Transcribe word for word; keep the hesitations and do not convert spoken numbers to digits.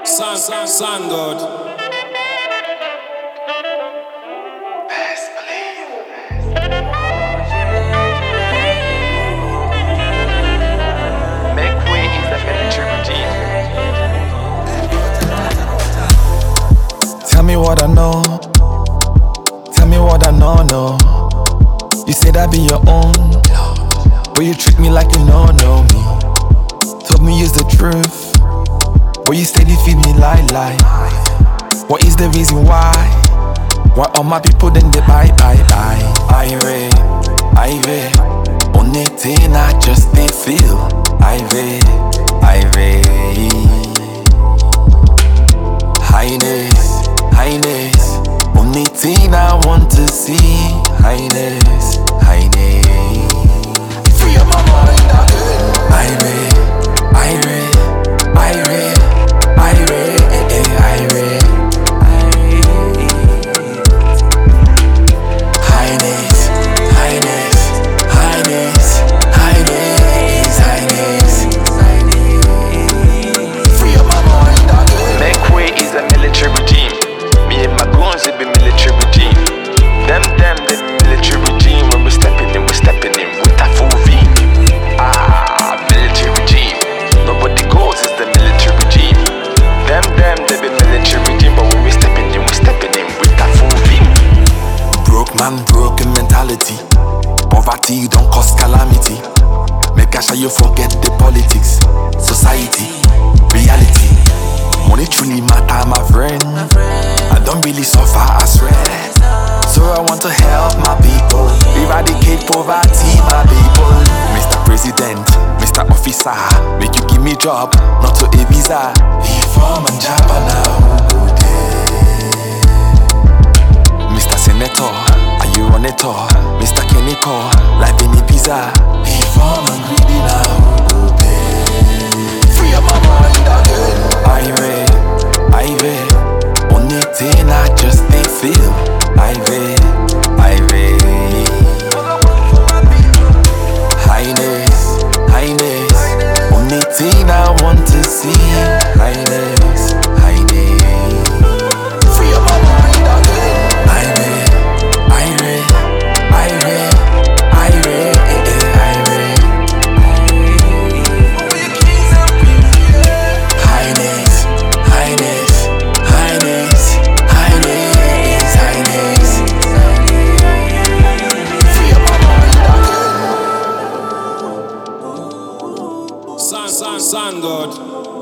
Sun, sun, sun God. Make way is a military regime. Tell me what I know. Tell me what I know, no. You said I be your own, but you treat me like you know, know me. Told me use the truth, but you steady feed me lie, lie. What is the reason why? Why all my people then they buy, buy, buy? I read, I read. Only thing I just didn't feel. I read, I read. Highness, highness. Only thing I want to see. Highness, highness. Free up my mind again. I read, I read, I read, I read, I read. Highness, highness, highness, highness, highness. Free up my mind again. Make way is a military regime. Me and my goons, it be military regime. Them, them, the military regime. When we stepping in, we stepping in with a full V. Ah, military regime. Nobody goes, it's the military regime. Them, them, they be military regime. But when we stepping in, we stepping in with a full V. Broke man, broken mentality. Poverty don't cause calamity. Make sure you forget the politics, society, reality. Money truly matter, my friend. I don't really suffer, I swear. So I want to help my people, eradicate poverty, my people. Mister President, Mister Officer, make you give me job, not to a visa. If I'm a job now, who go there? Mister Senator, are you on it all? Mister Chemical, life in pizza. If I'm a greedy now, who go there? Free up my mind again. I read, I read. Only thing I just didn't feel. I read, I read. Highness, highness. Only thing I want to see. Highness, highness. Free up my mind again. I read, I read, I read, I read, I read. Highness, highness, highness, highness, highness. Free up my mind again. Sun, sun, sun God.